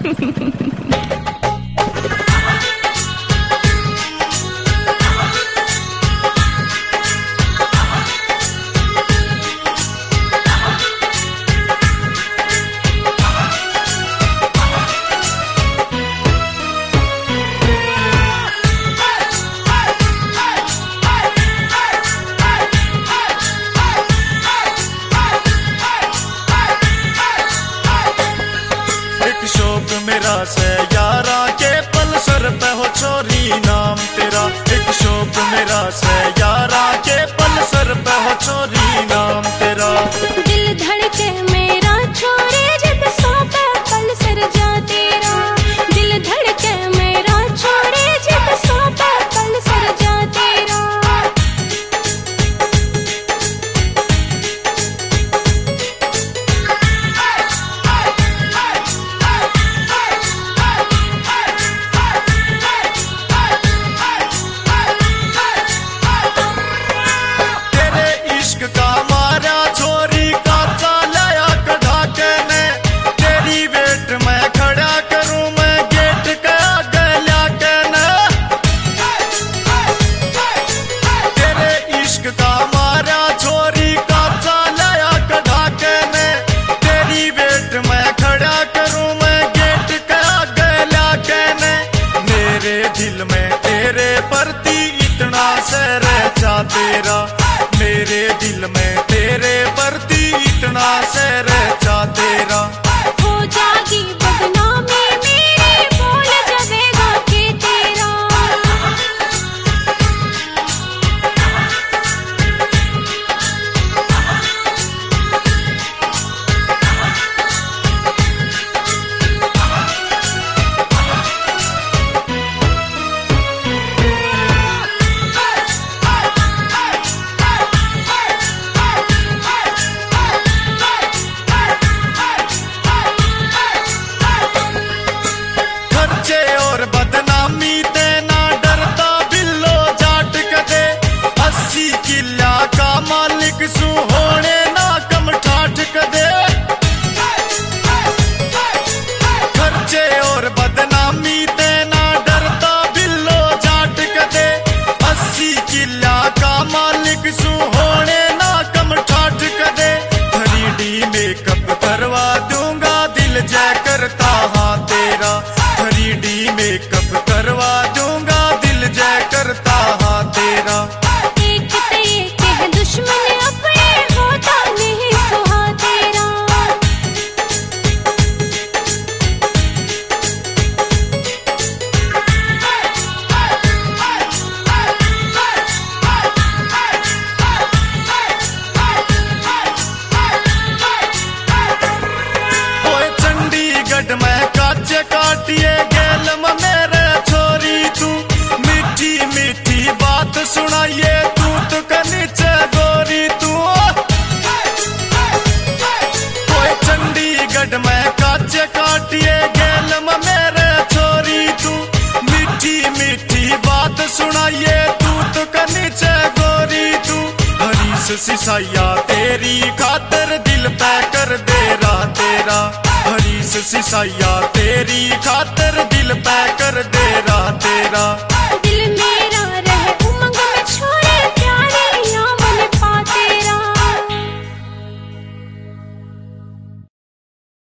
मेरा से यारा के पल्सर पे हो छोरी नाम तेरा। एक शौक मेरा से यारा के पल्सर पे हो छोरी नाम तेरा। दिल धड़के मेरा छोरे जब सौ पे पल्सर जा तेरा। दिल धड़के मेरा छोरे जब सौ पे पल्सर जा तेरा। दिल में तेरे प्रति इतना सहरचा तेरा। मेरे दिल में तेरे प्रति इतना सहरचा तेरा। हो जागी बदनामी मेरी बोल जाएगा के तेरा। और बदनामी ते ना डरता बिल्लो जाट कदे। 80 किला का मालिक सू होने ना कम ठाठ कदे। खर्चे और बदनामी ते ना डरता बिल्लो जाट कदे। 80 किला का मालिक सू होने ना कम ठाठ कदे। 3D मेकअप करवा दूंगा दिल जय करता हाँ तेरा। 3D मेकअप करवा दूंगा दिल जय करता हाँ तेरा। एक ते कह दुश्मन अपने होता नहीं सुहा तेरा। ओए चंडीगढ़ में काचे काटिए गेलम मेरे छोरी तू। मीठी मीठी बात सुनाइए तू तो नीचे गोरी तू। ओए चंडीगढ़ में काचे काटिए गेलम मेरे छोरी तू। मीठी मीठी बात सुनाइए तू तो नीचे गोरी तू। हरीश सिसाइया तेरी खातर दिल पे कर दे रा तेरा। हरीश सिसाइया तेरी खातर दिल पे कर दे रा तेरा। दिल में